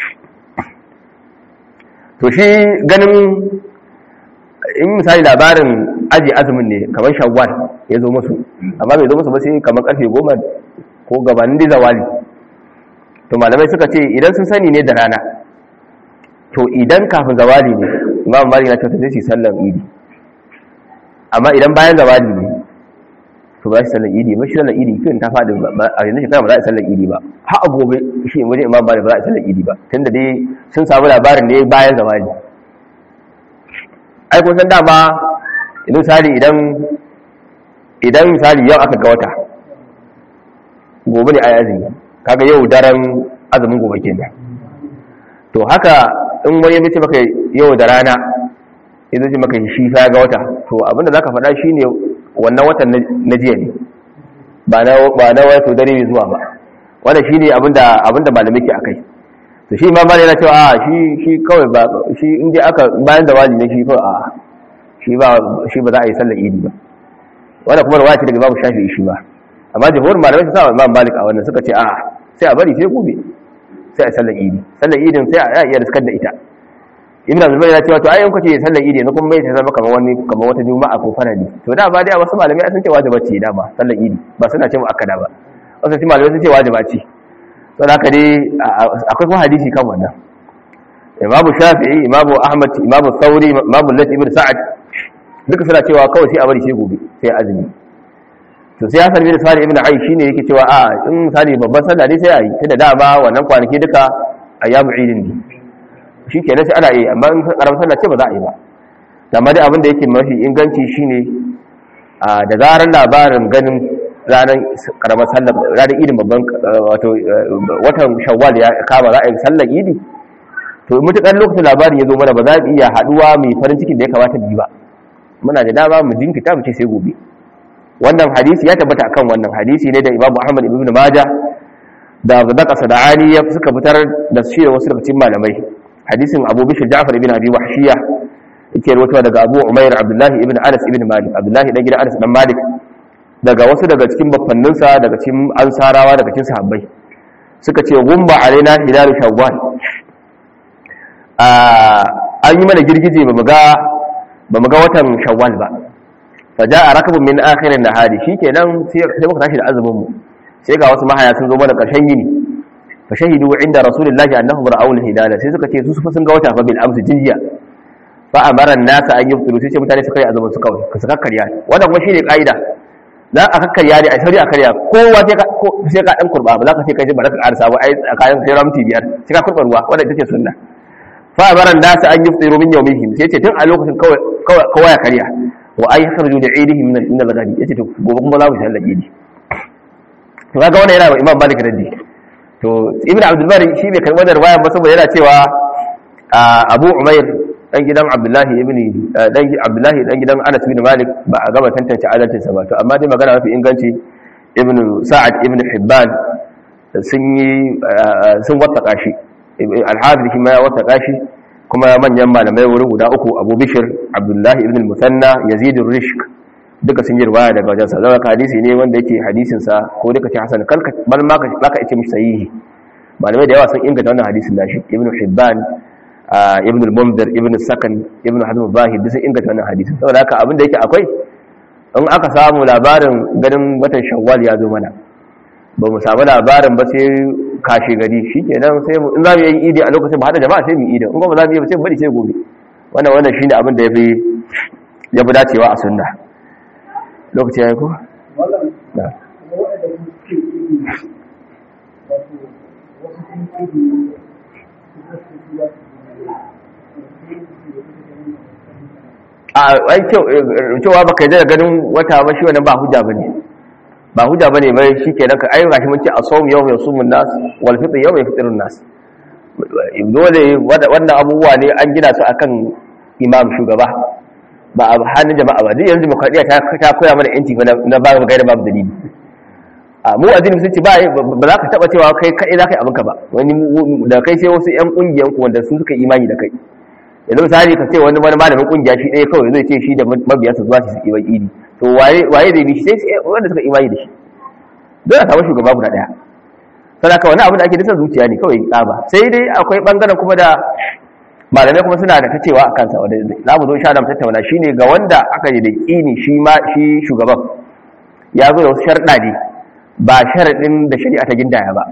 To shi ganin in misali labarin aji azumin ne kamar Shawwal ya zo musu, amma bai zo musu ba sai kamar karfe 10 ko gabanin da zawali. To malamai suka ce idan sun sani ne da rana, to idan kafin zawali ne Imam Malik na cewa sai sallar Idi. Amma idan bayan zawali ne to ba shi sallar Idi ba, shi sallar Idi kin ta fadi a yanzu shekara ba za a sallar Idi ba. Har a gobe shi wajen Imam Malik ba za a sallar Idi ba, tunda dai sun samu labarin ne bayan zawali. Ai kun san dama idan misali yau aka ga wata gobe ne ai azumi, kaga yau daren azumin gobe kenan. To haka in wani ya ce maka yau da rana idan ce maka shi fa ga wata, to abinda zaka faɗa shine wannan watan na jiya ne, ba na wato dare ne zuwa ba. Wannan shine abinda malamai ke akai. To shi ma yana cewa shi kawai ba shi inda aka bayan da wali ne shi fa shi ba za a yi sallar Idi ba. Wannan kuma riwaya ce daga Imam Shafi'i shi ba. Amma jumhur malamai sa Imam Malik a wannan suka ce sai a bari sai gobe sai a sallar Idi. Sallar Idin sai a iya riskar da ita. Ibn Zubair ya ce wato ai in kace sallar Idi ne kuma bai ta zama kamar wata juma'a ko farali. To da ba dai a wasu malamai sun ce wajiba ce dama sallar Idi, ba suna ce mu akada ba. Wasu malamai sun ce wajiba ce. Don haka dai akwai kuma hadisi kan wannan. Imamu Shafi'i, Imamu Ahmad, Imamu Thawri, Imamu Layth ibn Sa'ad duka suna cewa kawai sai a bari sai gobe sai azumi. To sai Hasan bin Sa'id ibn Aish shine yake cewa in misali babban sallah ne sai a yi, tunda dama wannan kwanaki duka ayyamu idin ne. Shikenan sai ana yi, amma in karamar sallah ce ba za a yi ba. Amma dai abin da yake mafi inganci shine da zarar labarin ganin ranar karamar sallar ranar idin babban wato watan Shawwal ya kama za a yi sallar Idi, to mutukar lokacin labarin ya zo mana ba za mu iya haduwa mai farin cikin da ya kamata mu yi ba. Muna da dama mu jinkita mu ce sai gobe. Wannan hadisi ya tabbata akan wannan hadisi ne da Imam Ahmad ibn Majah da Abdullah Sadani ya suka fitar da shi da wasu daga cikin malamai. Hadisin Abu Bishr Ja'far ibn Abi Wahshiya yake rawaito daga Abu Umair Abdullah ibn Anas ibn Malik, Abdullah dan gidan Anas dan Malik, daga wasu daga cikin baffanninsa daga cikin ansarawa daga cikin sahabbai suka ce gumba alaina hilal Shawwal, an yi mana girgije ba mu ga watan shawwal ba faja a rakabun min akhirin nahari shikenan sai muka tashi da azumin mu sai ga wasu mahaya sun zo mana karshen yini fa shahidu inda rasulullahi annahum ra'aw al-hilala sai suka ce su sun ga wata fa bil amsi jiya fa amara an-nas an yuftiru sai mutane su kai azumin su kawai ka saka karya wannan kuma shine kaida za a kakkarya ne a sauri a karya kowa sai ka dan kurba ba za ka ce kai ba za ka karasa ba ai kayan sai ramti biyar sai ka kurba ruwa wannan ita ce sunna fa amara an-nas an yuftiru min yawmihim sai ce tun a lokacin kawai ya karya wa ay kharaju li eidihim min al-ghadi yace to gobe kuma za mu sallar idi to kaga wannan yana Imam Malik raddi to Ibn Abdul Bari shi bai karɓi wannan riwaya ba saboda yana cewa Abu Umair dan gidan Abdullahi dan gidan Anas bin Malik ba a gaba tantance adalcin sa ba to amma dai magana mafi inganci Ibn Sa'ad Ibn Hibban sun wattaka shi al-Hafiz shi ma ya wattaka shi kuma manyan malamai wurin guda uku Abu Bishr Abdullahi ibn al-Musanna Yazid ar-Rishk duka sun yi riwaya daga wajen sa zaka hadisi ne wanda yake hadisin sa ko duka ce hasan kalka bal ma ka ce mishi sahihi malamai da yawa sun inganta wannan hadisin nashi Ibn Hibban Ibn al-Mundhir Ibn Sakan Ibn Hazm al-Zahid duk sun inganta wannan hadisin saboda haka abin da yake akwai in aka samu labarin ganin watan Shawwal ya zo mana ba mu samu labarin ba sai kashe gari shikenan sai in za mu yi idi a lokacin ba hada jama'a sai mu idi in ba za mu yi ba sai bari sai gobe wannan shine abin da ya fi dacewa a sunna lokaci yayi ko da ai cewa baka yi da ganin wata ba shi wannan ba hujja bane bai shikenan ka ayyuka shi mun ce asawm yawm yasumun nas wal fitr yawm yafṭirun nas dole wannan abubuwa ne an gina su akan imam shugaba ba a hannun jama'a ba duk yanzu demokradiya ta koya mana yanci na ba ga gaira babu dalili mu addini sun ce ba za ka taba cewa kai kai za ka yi abinka ba wani da kai sai wasu yan kungiyan ku wanda su suka imani da kai yanzu misali ka ce wani malamin kungiya shi ɗaya kawai zai ce shi da mabiyansa zuwa su yi idi to waye zai bi shi sai wanda suka imani da shi dole a samu shugaba guda ɗaya sadaka wani abu da ake dasa zuciya ne kawai tsaba sai dai akwai bangaren kuma da malamai kuma suna da ta cewa a kansa wanda za mu zo insha Allah tattauna shine ga wanda aka yi da kini shi shugaban ya zo da wasu sharɗa ne ba sharaɗin da shari'a ta gindaya ba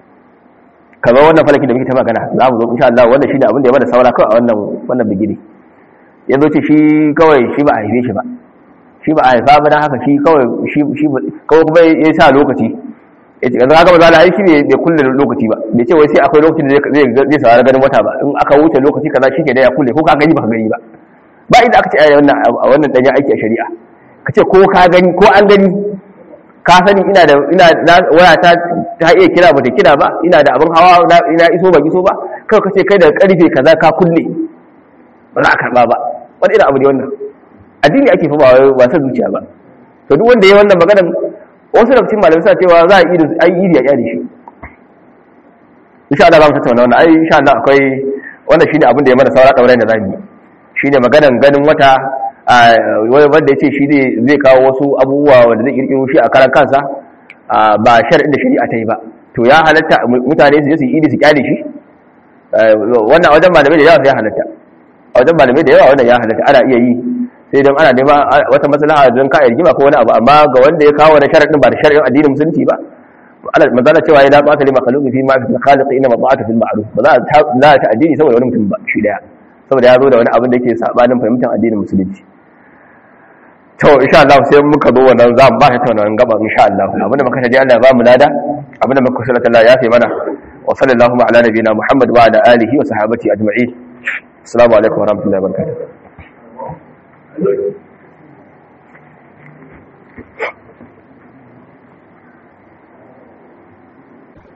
kamar wannan falaki da muke ta magana za mu zo insha Allah wanda shine abin da ya bada saura kawai a wannan bigire yanzu ce shi kawai shi ba a haife shi ba shi ba a haifa ba dan haka shi kawai kawai kuma ya sa lokaci ya ce haka ba za a aiki bai kulle lokaci ba bai ce wai sai akwai lokacin da zai saurara ganin wata ba in aka wuce lokaci kaza shi ke da ya kulle ko ka gani ba ka gani ba ba inda aka ce a wannan danyen aiki a shari'a ka ce ko ka gani ko an gani ka sani ina waya ta iya kira ba ta kira ba ina da abin hawa ina iso ba iso ba kawai ka ce kai da karfe kaza ka kulle ba za a karba ba wani irin abu ne wannan addini ake fa ba san zuciya ba to duk wanda ya wannan maganar wasu da cikin malamai suna cewa za a yi idi a kyale shi insha Allah za mu tattauna wannan ai insha Allah akwai wannan shine abin da ya mana saura daure da zamu yi shine maganar ganin wata wanda yace shi zai kawo wasu abubuwa wanda zai kirkiro shi a karan kansa ba shar'in da shari'a ta yi ba to ya halatta mutane su je su yi idi su kyale shi wannan wajen malamai da yawa sai halatta a wajen malamai da yawa wannan ya halatta ana iya yi sai don ana nema wata maslaha don ka rigima ko wani abu amma ga wanda ya kawo wani sharadin ba da sharadin addinin musulunci ba manzala cewa ya dafa kalima kalubi fi ma fi khaliq inna ma'ata fil ma'ruf ba za ta addini saboda wani mutum ba shi daya saboda ya zo da wani abin da yake sabanin fahimtar addinin musulunci to insha Allah sai muka zo wannan za mu ba ta tauna gaba insha Allah abinda muka taji Allah ya ba mu lada abinda muka sallata Allah ya fi mana wa sallallahu ala nabiyina Muhammad wa ala alihi wa sahbihi ajma'in assalamu alaikum wa rahmatullahi wa barakatuh